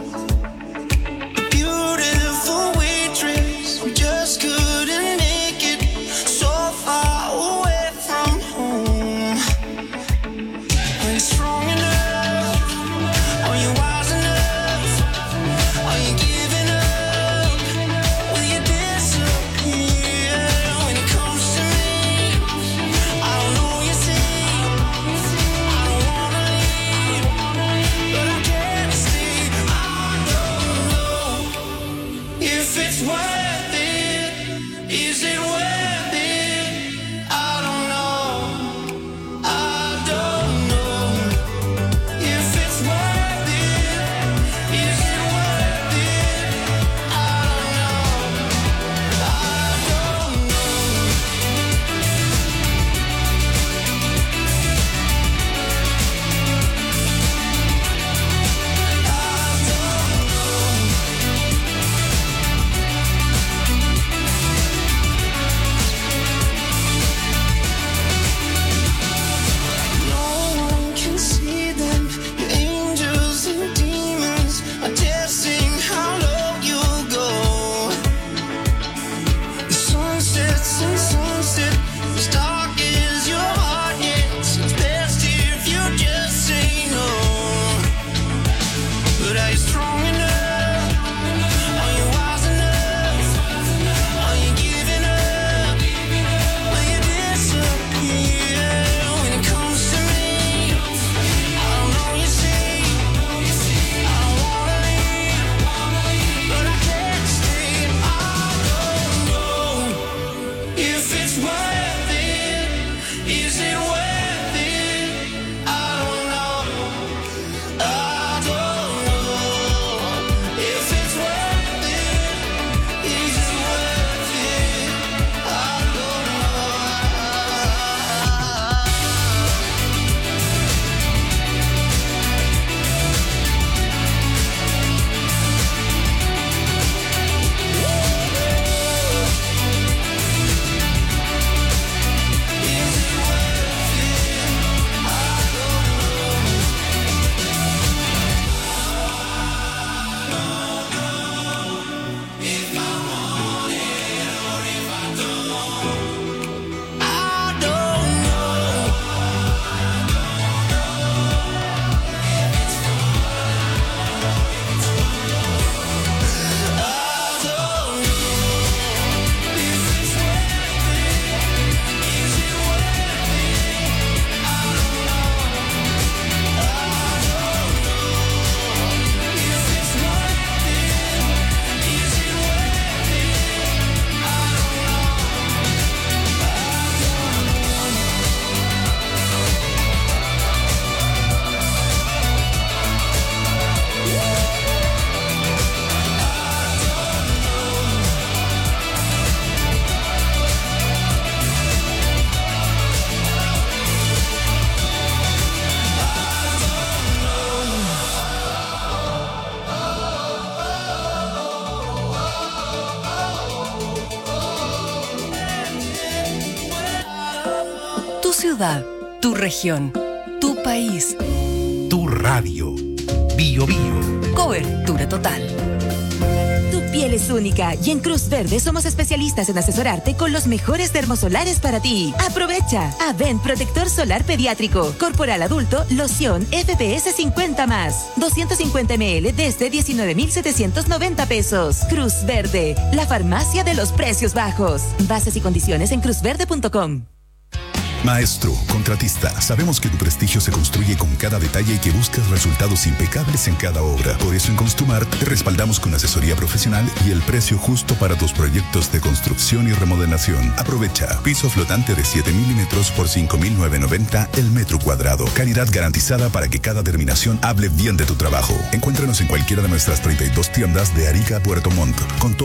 A beautiful waitress who just couldn't make it so far away from home. Are you strong enough? Are you wise enough? Are you giving up? Will you disappear? When it comes to me, I don't know you see. I don't wanna leave, but I can't stay. I don't know if it's worth it. Is it worth it? I don't know. I don't know if it's worth it. Is it worth it? I don't know. I don't know. No one can see them. Your angels and demons are testing how low you'll go. The sun sets and sunset as dark as your heart gets. It's best if you just say no. But are you strong enough? Are you wise enough? Are you giving up? Will you disappear when it comes to me? I don't know you see. I don't wanna leave, but I can't stay. I don't know if it's worth it. Is it worth it? I don't know. I don't know if it's worth it. Is it worth it? I don't know. Tu ciudad, tu región, tu país. Tu radio. Bio Bio. Cobertura total. Tu piel es única y en Cruz Verde somos especialistas en asesorarte con los mejores dermosolares para ti. Aprovecha. Avent Protector Solar Pediátrico. Corporal adulto, loción FPS 50+. 250 ml desde 19,790 pesos. Cruz Verde, la farmacia de los precios bajos. Bases y condiciones en cruzverde.com. Maestro, contratista, sabemos que tu prestigio se construye con cada detalle y que buscas resultados impecables en cada obra. Por eso en Construmar te respaldamos con asesoría profesional y el precio justo para tus proyectos de construcción y remodelación. Aprovecha. Piso flotante de 7 milímetros por 5,990 el metro cuadrado. Calidad garantizada para que cada terminación hable bien de tu trabajo. Encuéntranos en cualquiera de nuestras 32 tiendas de Arica a Puerto Montt. Con